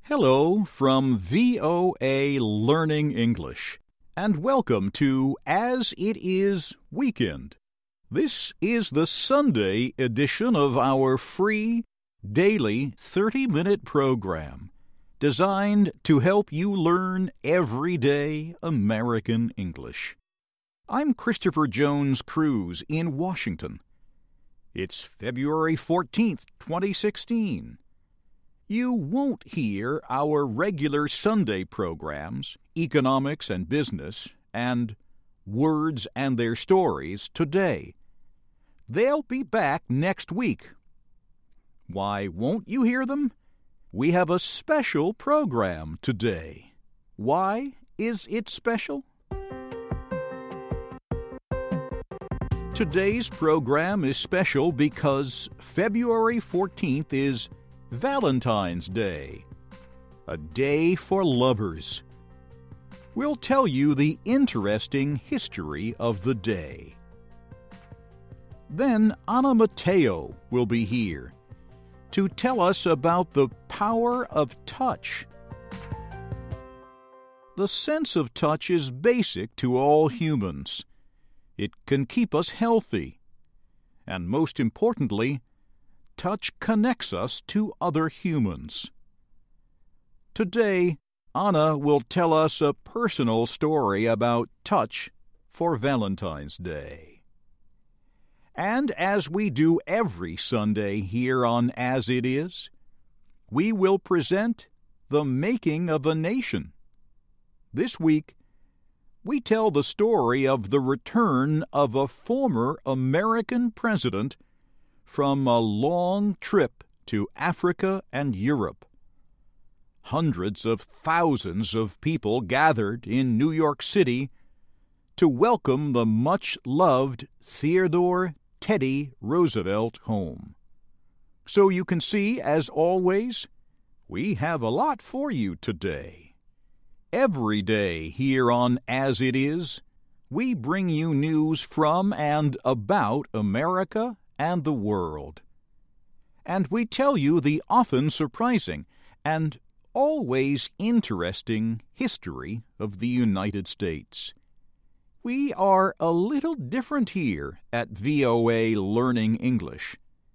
Hello from VOA Learning English, and welcome to As It Is Weekend. This is the Sunday edition of our free, daily 30-minute program designed to help you learn everyday American English. I'm Christopher Jones Cruz in Washington. It's February 14th, 2016. You won't hear our regular Sunday programs, Economics and Business, and Words and Their Stories today. They'll be back next week. Why won't you hear them? We have a special program today. Why is it special? Today's program is special because February 14th is Valentine's Day, a day for lovers. We'll tell you the interesting history of the day. Then Anna Mateo will be here to tell us about the power of touch. The sense of touch is basic to all humans. It can keep us healthy. And most importantly, touch connects us to other humans. Today, Anna will tell us a personal story about touch for Valentine's Day. And as we do every Sunday here on As It Is, we will present The Making of a Nation. This week, we tell the story of the return of a former American president from a long trip to Africa and Europe. Hundreds of thousands of people gathered in New York City to welcome the much-loved Theodore Teddy Roosevelt home. So you can see, as always, we have a lot for you today. Every day here on As It Is, we bring you news from and about America and the world. And we tell you the often surprising and always interesting history of the United States. We are a little different here at VOA Learning English.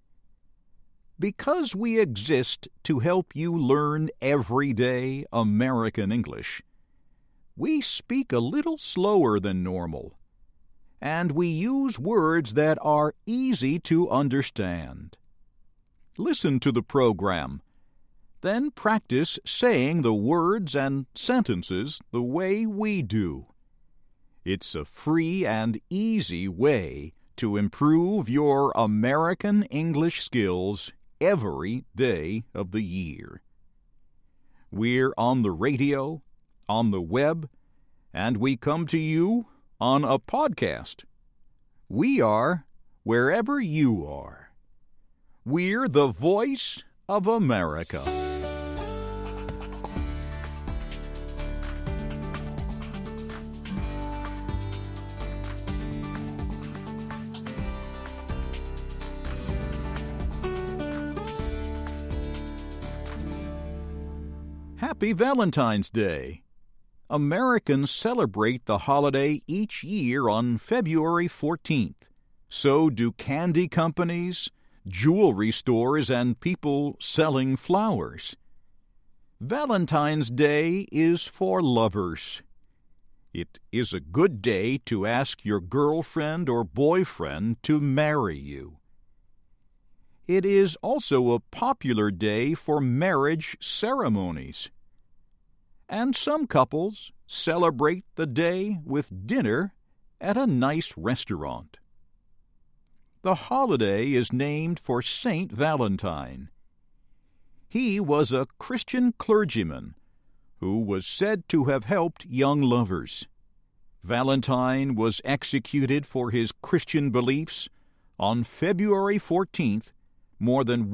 Because we exist to help you learn everyday American English, we speak a little slower than normal, and we use words that are easy to understand. Listen to the program, then practice saying the words and sentences the way we do. It's a free and easy way to improve your American English skills every day of the year. We're on the radio, on the web, and we come to you on a podcast. We are wherever you are. We're the voice of America. Happy Valentine's Day! Americans celebrate the holiday each year on February 14th. So do candy companies, jewelry stores, and people selling flowers. Valentine's Day is for lovers. It is a good day to ask your girlfriend or boyfriend to marry you. It is also a popular day for marriage ceremonies. And some couples celebrate the day with dinner at a nice restaurant. The holiday is named for Saint Valentine. He was a Christian clergyman who was said to have helped young lovers. Valentine was executed for his Christian beliefs on February 14th, more than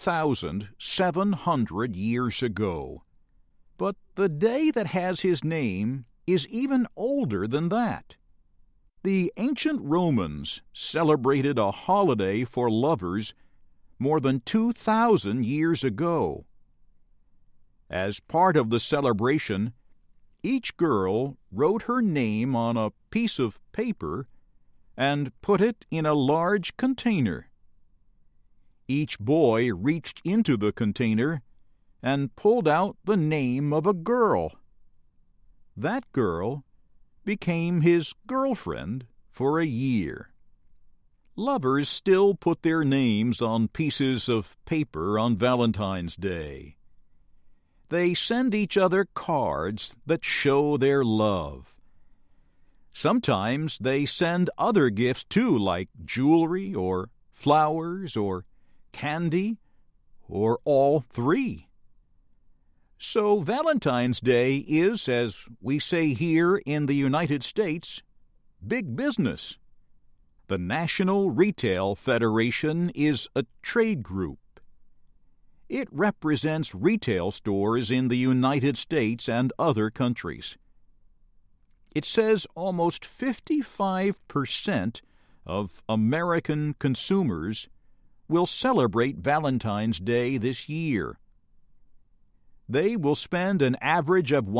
1,700 years ago. But the day that has his name is even older than that. The ancient Romans celebrated a holiday for lovers more than 2,000 years ago. As part of the celebration, each girl wrote her name on a piece of paper and put it in a large container. Each boy reached into the container and pulled out the name of a girl. That girl became his girlfriend for a year. Lovers still put their names on pieces of paper on Valentine's Day. They send each other cards that show their love. Sometimes they send other gifts too, like jewelry or flowers or candy or all three. So Valentine's Day is, as we say here in the United States, big business. The National Retail Federation is a trade group. It represents retail stores in the United States and other countries. It says almost 55% of American consumers will celebrate Valentine's Day this year. They will spend an average of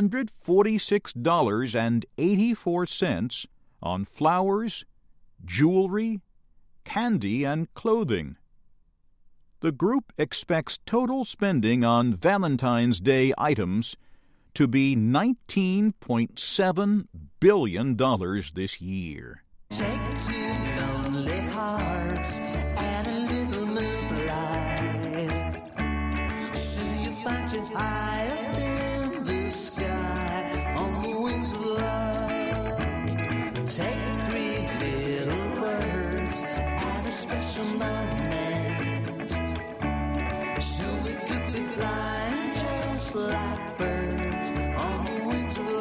$146.84 on flowers, jewelry, candy, and clothing. The group expects total spending on Valentine's Day items to be $19.7 billion this year. Take two lonely hearts and a little moonlight. Soon you find you high up in the sky on the wings of love. Take three little birds at a special moment. So we could be flying just like birds on the wings of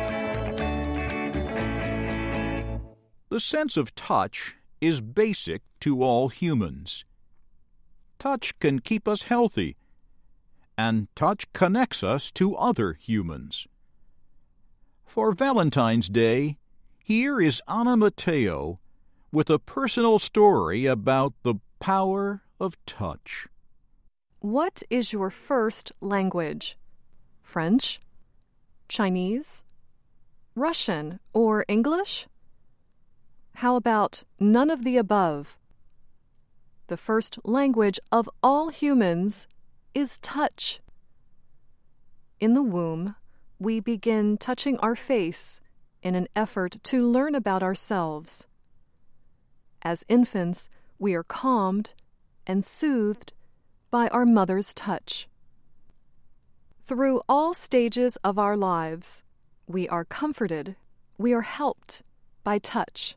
love. The sense of touch is basic to all humans. Touch can keep us healthy, and touch connects us to other humans. For Valentine's Day, here is Anna Mateo with a personal story about the power of touch. What is your first language? French? Chinese? Russian or English? How about none of the above? The first language of all humans is touch. In the womb, we begin touching our face in an effort to learn about ourselves. As infants, we are calmed and soothed by our mother's touch. Through all stages of our lives, we are comforted, we are helped by touch.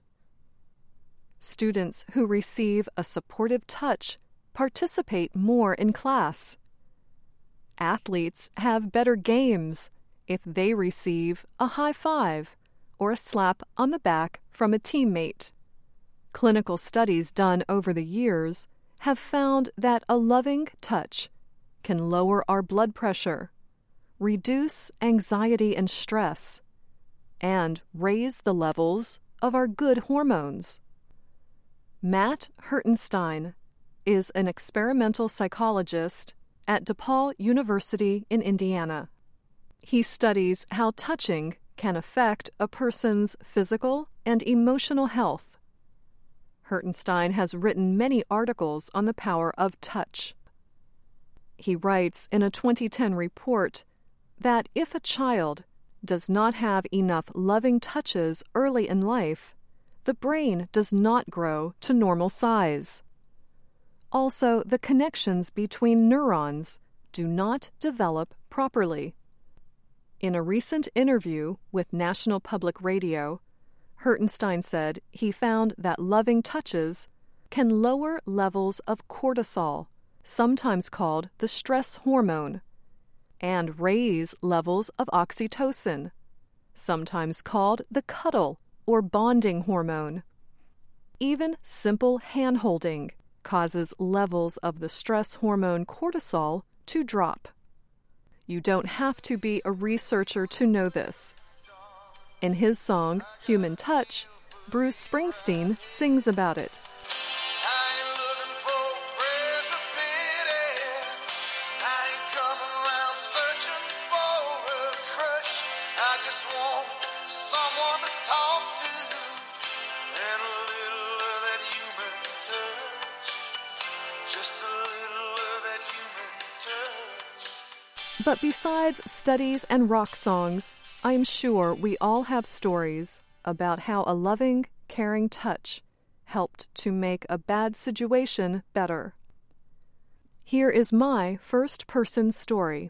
Students who receive a supportive touch participate more in class. Athletes have better games if they receive a high five or a slap on the back from a teammate. Clinical studies done over the years have found that a loving touch can lower our blood pressure, reduce anxiety and stress, and raise the levels of our good hormones. Matt Hertenstein is an experimental psychologist at DePaul University in Indiana. He studies how touching can affect a person's physical and emotional health. Hertenstein has written many articles on the power of touch. He writes in a 2010 report that if a child does not have enough loving touches early in life, the brain does not grow to normal size. Also, the connections between neurons do not develop properly. In a recent interview with National Public Radio, Hertenstein said he found that loving touches can lower levels of cortisol, sometimes called the stress hormone, and raise levels of oxytocin, sometimes called the cuddle or bonding hormone. Even simple hand-holding causes levels of the stress hormone cortisol to drop. You don't have to be a researcher to know this. In his song, Human Touch, Bruce Springsteen sings about it. Searching just want someone to talk to, and a little of that human touch, just a little of that human touch. But besides studies and rock songs, I am sure we all have stories about how a loving, caring touch helped to make a bad situation better. Here is my first-person story.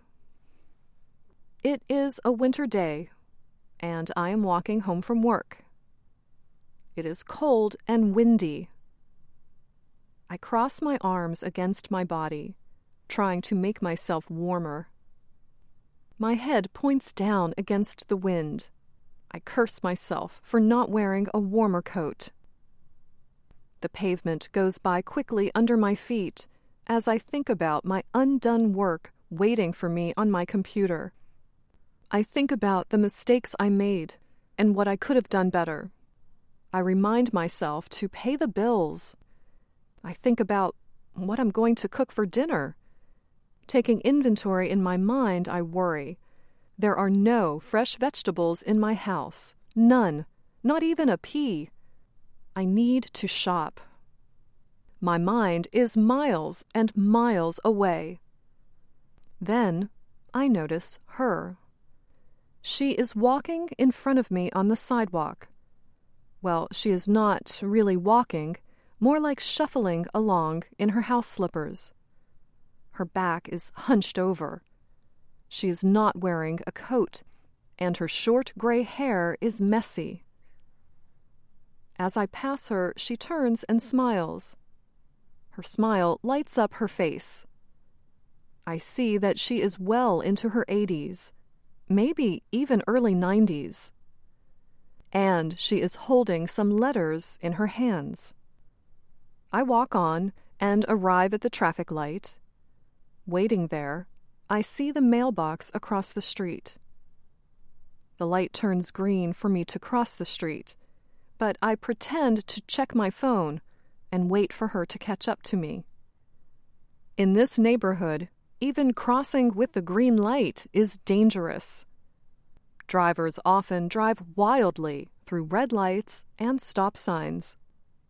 It is a winter day, and I am walking home from work. It is cold and windy. I cross my arms against my body, trying to make myself warmer. My head points down against the wind. I curse myself for not wearing a warmer coat. The pavement goes by quickly under my feet as I think about my undone work waiting for me on my computer. I think about the mistakes I made and what I could have done better. I remind myself to pay the bills. I think about what I'm going to cook for dinner. Taking inventory in my mind, I worry. There are no fresh vegetables in my house. None. Not even a pea. I need to shop. My mind is miles and miles away. Then I notice her. She is walking in front of me on the sidewalk. Well, she is not really walking, more like shuffling along in her house slippers. Her back is hunched over. She is not wearing a coat, and her short gray hair is messy. As I pass her, she turns and smiles. Her smile lights up her face. I see that she is well into her 80s, maybe even early 90s. And she is holding some letters in her hands. I walk on and arrive at the traffic light. Waiting there, I see the mailbox across the street. The light turns green for me to cross the street, but I pretend to check my phone and wait for her to catch up to me. In this neighborhood, even crossing with the green light is dangerous. Drivers often drive wildly through red lights and stop signs.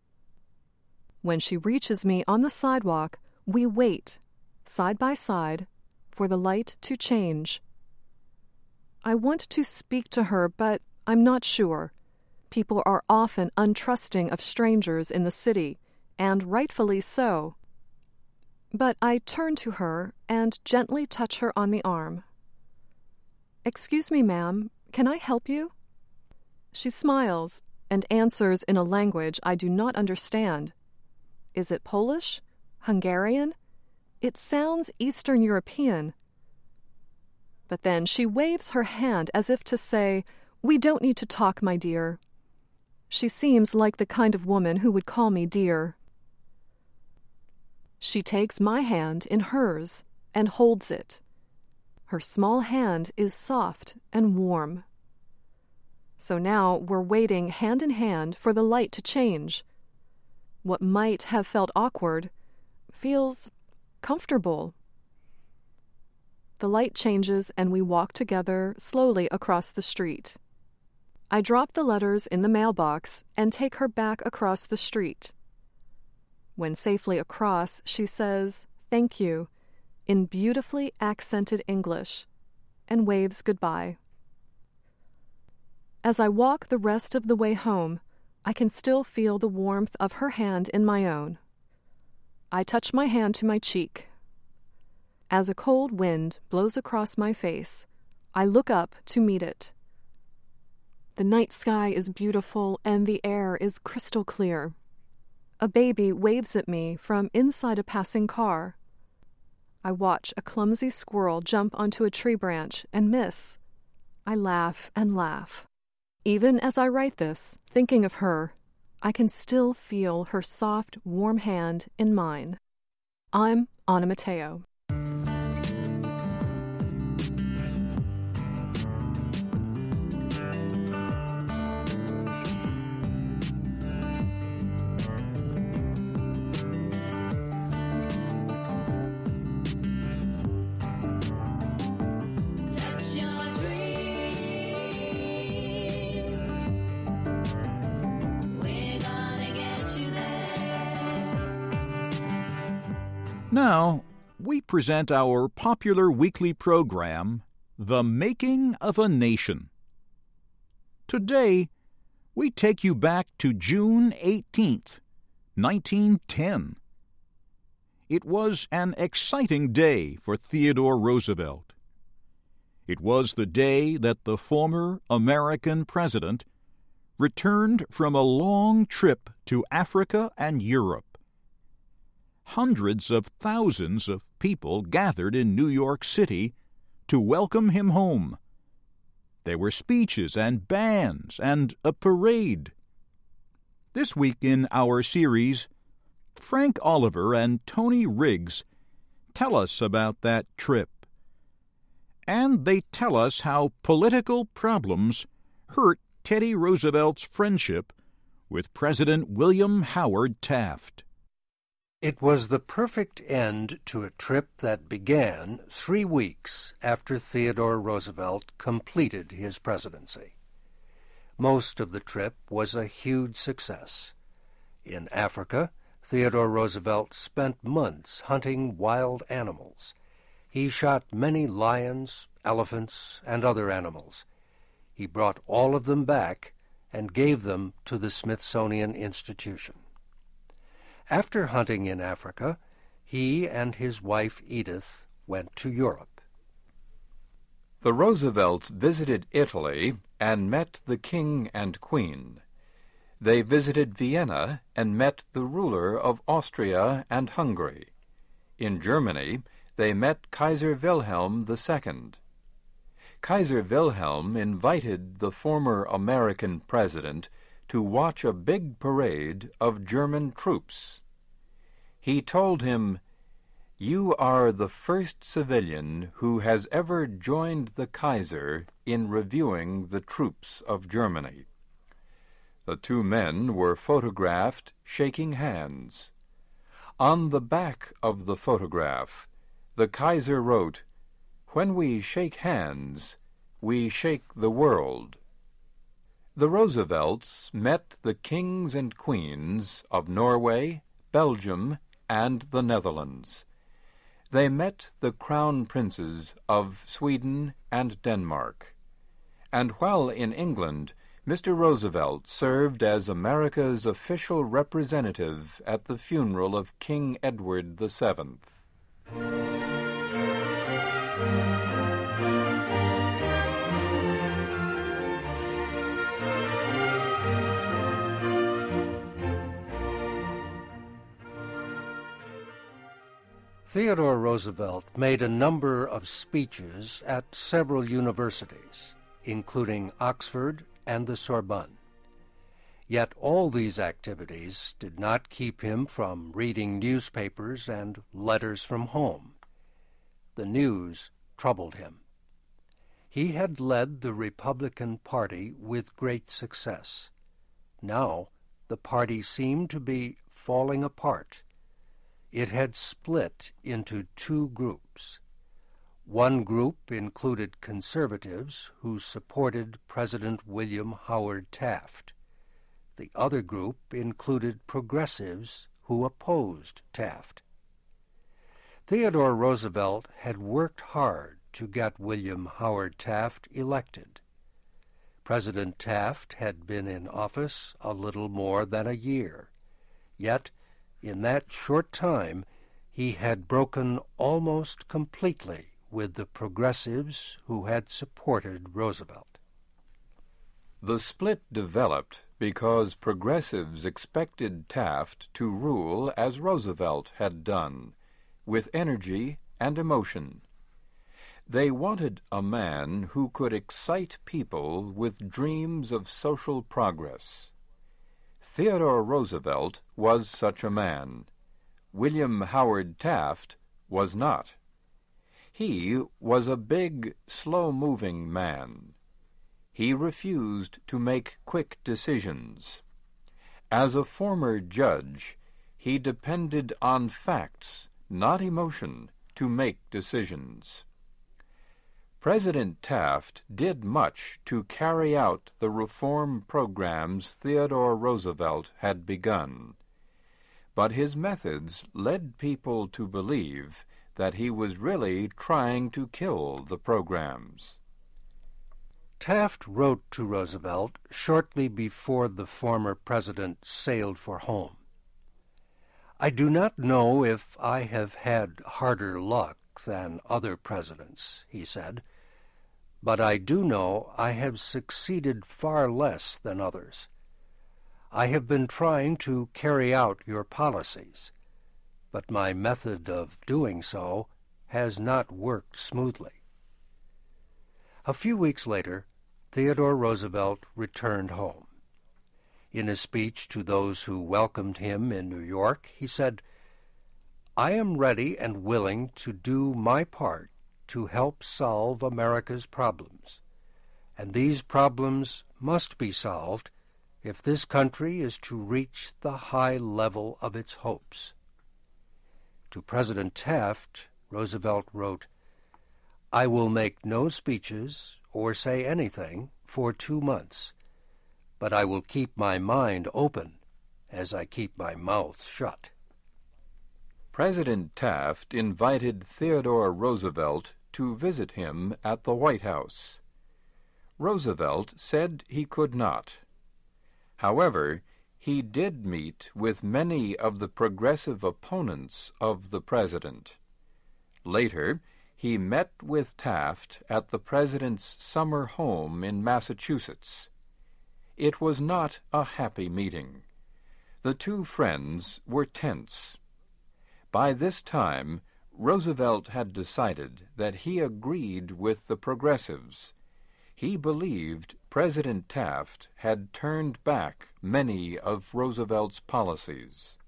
When she reaches me on the sidewalk, we wait, side by side, for the light to change. I want to speak to her, but I'm not sure. People are often untrusting of strangers in the city, and rightfully so. But I turn to her and gently touch her on the arm. "Excuse me, ma'am, can I help you?" She smiles and answers in a language I do not understand. Is it Polish? Hungarian? It sounds Eastern European. But then she waves her hand as if to say, "We don't need to talk, my dear." She seems like the kind of woman who would call me dear. She takes my hand in hers and holds it. Her small hand is soft and warm. So now we're waiting hand in hand for the light to change. What might have felt awkward feels comfortable. The light changes and we walk together slowly across the street. I drop the letters in the mailbox and take her back across the street. When safely across, she says, "Thank you," in beautifully accented English, and waves goodbye. As I walk the rest of the way home, I can still feel the warmth of her hand in my own. I touch my hand to my cheek. As a cold wind blows across my face, I look up to meet it. The night sky is beautiful and the air is crystal clear. A baby waves at me from inside a passing car. I watch a clumsy squirrel jump onto a tree branch and miss. I laugh and laugh. Even as I write this, thinking of her, I can still feel her soft, warm hand in mine. I'm Anna Matteo. Touch your dreams. Now, we present our popular weekly program, The Making of a Nation. Today, we take you back to June 18th, 1910. It was an exciting day for Theodore Roosevelt. It was the day that the former American president returned from a long trip to Africa and Europe. Hundreds of thousands of people gathered in New York City to welcome him home. There were speeches and bands and a parade. This week in our series, Frank Oliver and Tony Riggs tell us about that trip. And they tell us how political problems hurt Teddy Roosevelt's friendship with President William Howard Taft. It was the perfect end to a trip that began 3 weeks after Theodore Roosevelt completed his presidency. Most of the trip was a huge success. In Africa, Theodore Roosevelt spent months hunting wild animals. He shot many lions, elephants, and other animals. He brought all of them back and gave them to the Smithsonian Institution. After hunting in Africa, he and his wife Edith went to Europe. The Roosevelts visited Italy and met the King and Queen. They visited Vienna and met the ruler of Austria and Hungary. In Germany, they met Kaiser Wilhelm II. Kaiser Wilhelm invited the former American president to watch a big parade of German troops. He told him, "You are the first civilian who has ever joined the Kaiser in reviewing the troops of Germany." The two men were photographed shaking hands. On the back of the photograph, the Kaiser wrote, "When we shake hands, we shake the world." The Roosevelts met the kings and queens of Norway, Belgium, and the Netherlands. They met the crown princes of Sweden and Denmark. And while in England, Mr. Roosevelt served as America's official representative at the funeral of King Edward VII. Theodore Roosevelt made a number of speeches at several universities, including Oxford and the Sorbonne. Yet all these activities did not keep him from reading newspapers and letters from home. The news troubled him. He had led the Republican Party with great success. Now the party seemed to be falling apart. It had split into two groups. One group included conservatives who supported President William Howard Taft. The other group included progressives who opposed Taft. Theodore Roosevelt had worked hard to get William Howard Taft elected. President Taft had been in office a little more than a year. Yet, in that short time, he had broken almost completely with the progressives who had supported Roosevelt. The split developed because progressives expected Taft to rule as Roosevelt had done, with energy and emotion. They wanted a man who could excite people with dreams of social progress. Theodore Roosevelt was such a man. William Howard Taft was not. He was a big, slow-moving man. He refused to make quick decisions. As a former judge, he depended on facts, not emotion, to make decisions. President Taft did much to carry out the reform programs Theodore Roosevelt had begun. but his methods led people to believe that he was really trying to kill the programs. Taft wrote to Roosevelt shortly before the former president sailed for home. "I do not know if I have had harder luck than other presidents," he said, "but I do know I have succeeded far less than others. I have been trying to carry out your policies, but my method of doing so has not worked smoothly." A few weeks later, Theodore Roosevelt returned home. In a speech to those who welcomed him in New York, he said, "I am ready and willing to do my part to help solve America's problems, and these problems must be solved if this country is to reach the high level of its hopes." To President Taft, Roosevelt wrote, "I will make no speeches or say anything for 2 months, but I will keep my mind open as I keep my mouth shut." President Taft invited Theodore Roosevelt to visit him at the White House. Roosevelt said he could not. However, he did meet with many of the progressive opponents of the president. Later, he met with Taft at the president's summer home in Massachusetts. It was not a happy meeting. The two friends were tense. By this time, Roosevelt had decided that he agreed with the progressives. He believed President Taft had turned back many of Roosevelt's policies.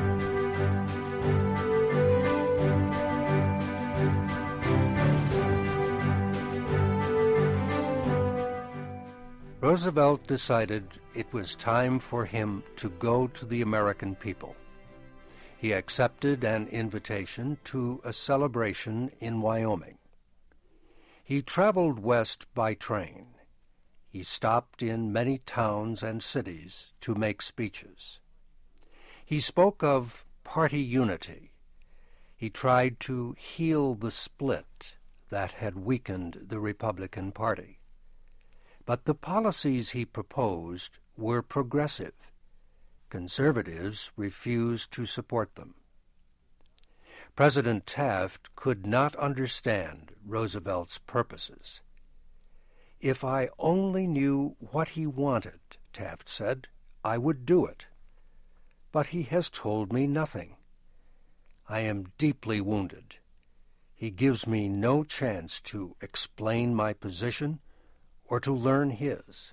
Roosevelt decided it was time for him to go to the American people. He accepted an invitation to a celebration in Wyoming. He traveled west by train. He stopped in many towns and cities to make speeches. He spoke of party unity. He tried to heal the split that had weakened the Republican Party. But the policies he proposed were progressive. Conservatives refused to support them. President Taft could not understand Roosevelt's purposes. "If I only knew what he wanted," Taft said, "I would do it. But he has told me nothing. I am deeply wounded. He gives me no chance to explain my position or to learn his."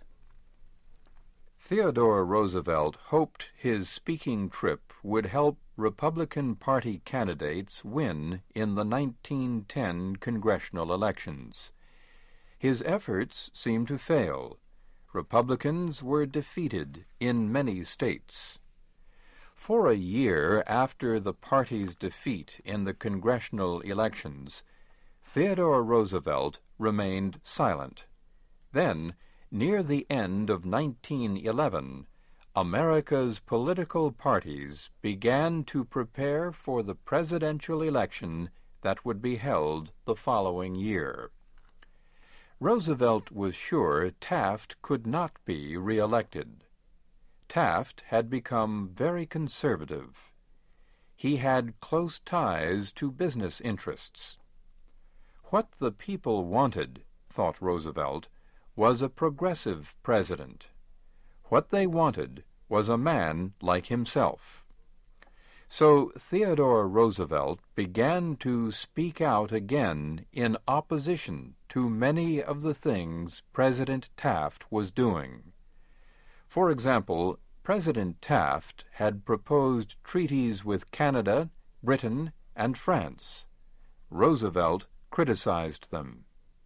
Theodore Roosevelt hoped his speaking trip would help Republican Party candidates win in the 1910 congressional elections. His efforts seemed to fail. Republicans were defeated in many states. For a year after the party's defeat in the congressional elections, Theodore Roosevelt remained silent. Then, near the end of 1911, America's political parties began to prepare for the presidential election that would be held the following year. Roosevelt was sure Taft could not be re-elected. Taft had become very conservative. He had close ties to business interests. What the people wanted, thought Roosevelt, was a progressive president. What they wanted was a man like himself. So Theodore Roosevelt began to speak out again in opposition to many of the things President Taft was doing. For example, President Taft had proposed treaties with Canada, Britain, and France. Roosevelt criticized them.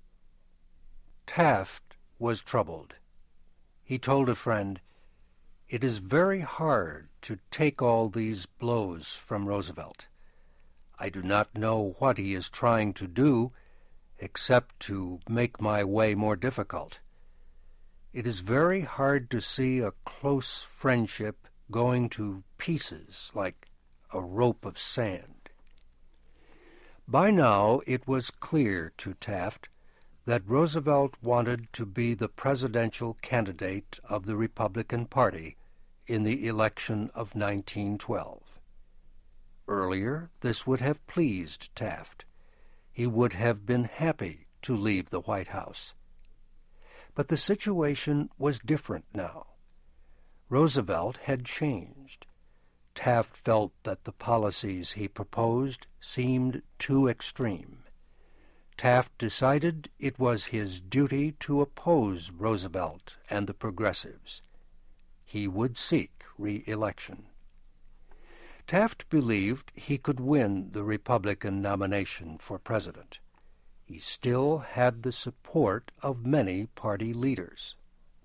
Taft was troubled. He told a friend, "It is very hard to take all these blows from Roosevelt. I do not know what he is trying to do, except to make my way more difficult. It is very hard to see a close friendship going to pieces like a rope of sand. By now it was clear to Taft that Roosevelt wanted to be the presidential candidate of the Republican Party in the election of 1912. Earlier, this would have pleased Taft. He would have been happy to leave the White House. But the situation was different now. Roosevelt had changed. Taft felt that the policies he proposed seemed too extreme. Taft decided it was his duty to oppose Roosevelt and the progressives. He would seek re-election. Taft believed he could win the Republican nomination for president. He still had the support of many party leaders.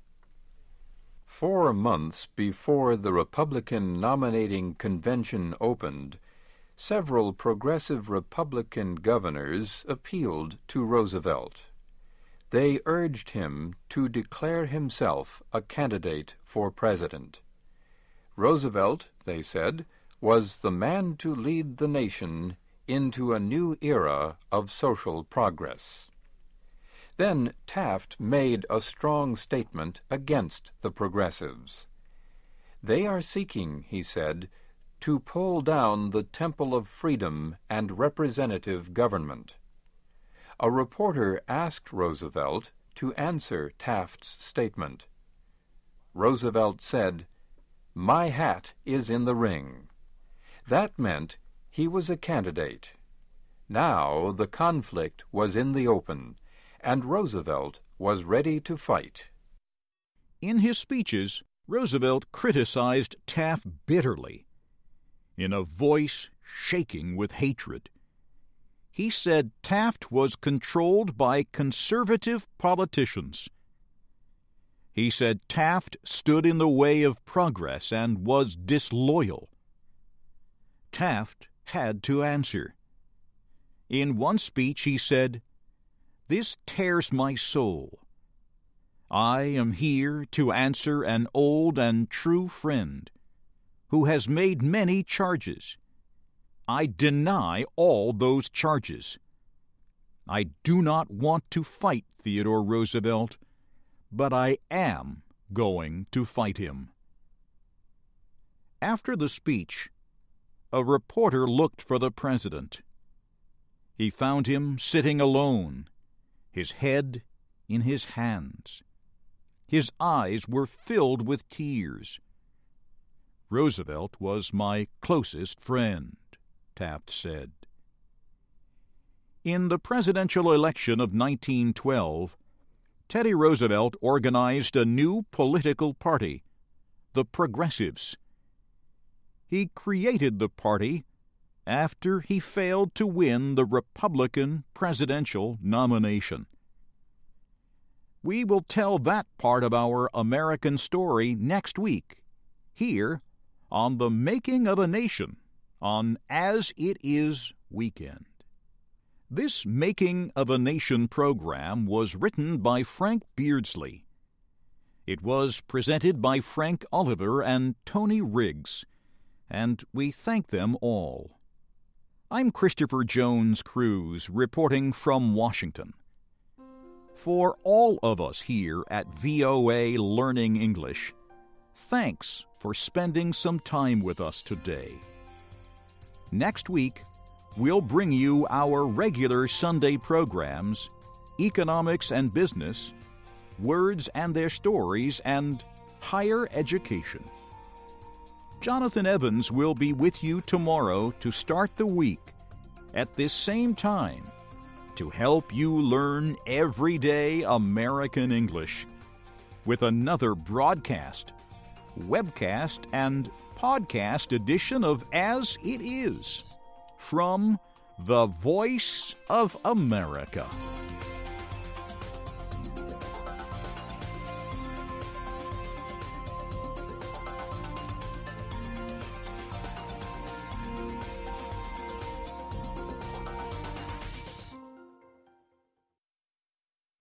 4 months before the Republican nominating convention opened, several progressive Republican governors appealed to Roosevelt. They urged him to declare himself a candidate for president. Roosevelt, they said, was the man to lead the nation into a new era of social progress. Then Taft made a strong statement against the progressives. They are seeking, he said, to pull down the Temple of Freedom and representative government. A reporter asked Roosevelt to answer Taft's statement. Roosevelt said, "My hat is in the ring." That meant he was a candidate. Now the conflict was in the open, and Roosevelt was ready to fight. In his speeches, Roosevelt criticized Taft bitterly. In a voice shaking with hatred, he said Taft was controlled by conservative politicians. He said Taft stood in the way of progress and was disloyal. Taft had to answer. In one speech he said, "This tears my soul. I am here to answer an old and true friend who has made many charges. I deny all those charges. I do not want to fight Theodore Roosevelt, but I am going to fight him." After the speech, a reporter looked for the president. He found him sitting alone, his head in his hands. His eyes were filled with tears. "Roosevelt was my closest friend," Taft said. In the presidential election of 1912, Teddy Roosevelt organized a new political party, the Progressives. He created the party after he failed to win the Republican presidential nomination. We will tell that part of our American story next week, here on The Making of a Nation on As It Is Weekend. This Making of a Nation program was written by Frank Beardsley. It was presented by Frank Oliver and Tony Riggs, and we thank them all. I'm Christopher Jones Cruz, reporting from Washington. For all of us here at VOA Learning English, thanks for spending some time with us today. Next week, we'll bring you our regular Sunday programs, Economics and Business, Words and Their Stories, and Higher Education. Jonathan Evans will be with you tomorrow to start the week at this same time to help you learn everyday American English with another broadcast, webcast, and podcast edition of As It Is from the Voice of America.